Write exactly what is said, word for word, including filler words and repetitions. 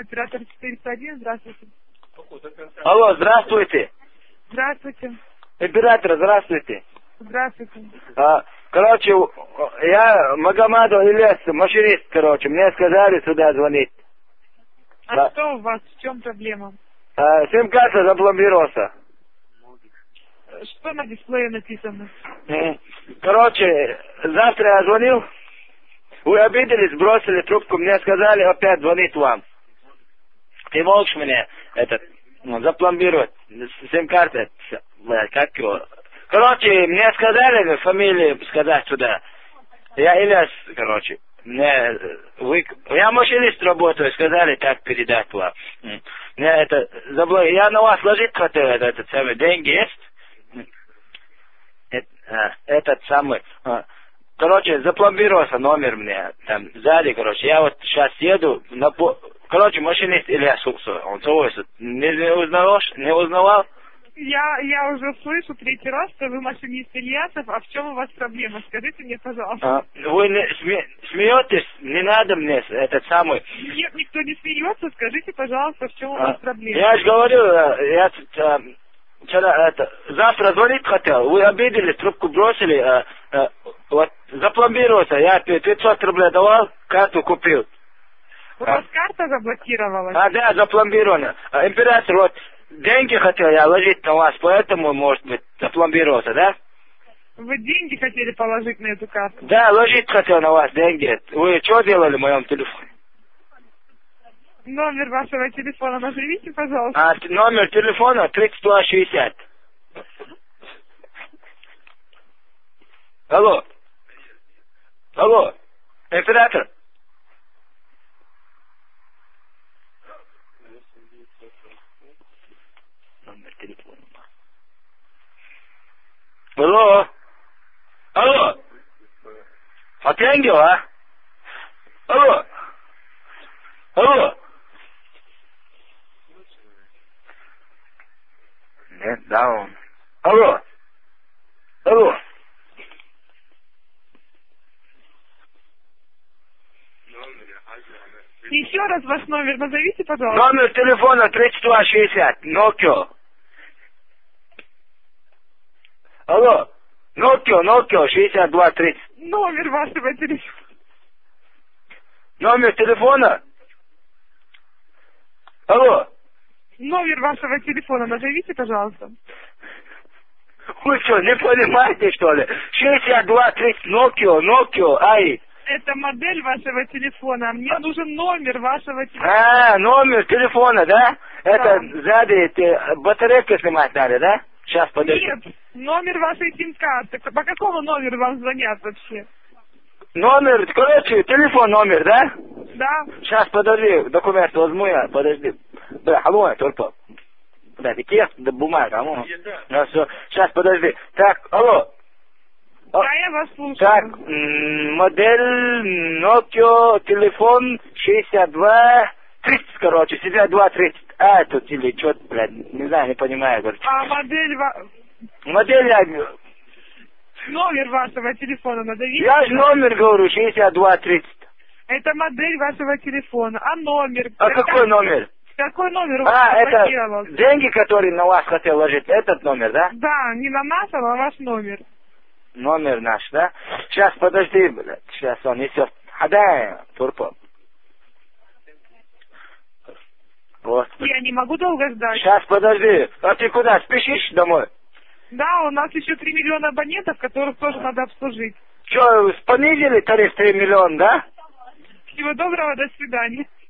Оператор четыреста один, здравствуйте. Алло, здравствуйте. Здравствуйте. Оператор, здравствуйте. Здравствуйте. А, короче, я Магомадов Ильяс, машинист, короче, мне сказали сюда звонить. А Да. что у вас, в чем проблема? А, сим-карта запломбировался. Что на дисплее написано? М. Короче, завтра я звонил, вы обиделись, бросили трубку, мне сказали опять звонить вам. Ты можешь мне этот, ну, запломбировать сим-карты, как его? Короче, мне сказали фамилию сказать сюда. Я Ильяс, короче. Мне, вы, я машинист работаю, сказали так передать вам. Мне это, забло... я на вас ложить хотел, этот, этот самый, деньги есть? Это, а, этот самый, а. Короче, запломбировался номер мне, там, сзади, короче, я вот сейчас еду, на, короче, машинист Ильяс Суксо, он свой, не, не узнавал, не узнавал? Я, я уже слышу третий раз, что вы машинист Ильясов, а в чем у вас проблема? Скажите мне, пожалуйста. А, вы не, сме, смеетесь? Не надо мне этот самый. Нет, никто не смеется, скажите, пожалуйста, в чем у А, вас проблема? я же говорю, я а, вчера, это, завтра звонить хотел, вы обиделись, трубку бросили, а, а, вот запломбировался, я пятьсот рублей давал, карту купил. У А, вас карта заблокировалась? а да, запломбировано. А, император, вот, деньги хотел я ложить на вас, поэтому, может быть, запломбировался, да? Вы деньги хотели положить на эту карту? Да, ложить хотел на вас деньги. Вы что делали в моем телефоне? Номер вашего телефона назовите, пожалуйста. А, номер телефона тридцать два шестьдесят. Алло. Алло. Оператор. Номер телефона. Алло. Алло. Отъянгел, а? Алло. Алло. Нет, да, он. Алло. Алло. Еще раз ваш номер назовите, пожалуйста. Номер телефона тридцать два шестьдесят. Nokia. Алло. Nokia, Nokia шестьдесят два тридцать. Номер вашего телефона. Номер телефона? Алло. Номер вашего телефона назовите, пожалуйста. Вы что, не понимаете, что ли? шестьдесят два тридцать, Nokia, Nokia, ай. Это модель вашего телефона, а мне нужен номер вашего телефона. А, номер телефона, да? Это Да. сзади эти, батарейки снимать надо, да? Сейчас, подожди. Нет, номер вашей сим-карты. По какому номеру вам звонят вообще? Номер, короче, телефон номер, да? Да. Сейчас, подожди, документ возьму я, подожди. Да, алло, только. Подожди, текст, да, бумага, алло. Да, все. Сейчас, подожди. Так, алло. О, Да, я вас слушаю. так, м, модель Nokia, телефон шестьдесят два тридцать, короче, шестьдесят два тридцать. А, тут или что-то, блядь, не знаю, не понимаю, короче. А модель ва... Модель я... Номер вашего телефона назовите. Я же номер говорю, шестьдесят два тридцать. Это модель вашего телефона. А номер? А Это- какой номер? Какой номер у вас А, это заблокировался? деньги, которые на вас хотел ложить, этот номер, да? Да, не на нас, а на ваш номер. Номер наш, да? Сейчас, подожди, блядь, сейчас он несет. Хадай, турпо. Господи. Я не могу долго ждать. Сейчас, подожди. А ты куда, спешишь домой? Да, у нас еще три миллиона абонентов, которых тоже надо обслужить. Че, понизили тариф три миллиона, да? Всего доброго, до свидания.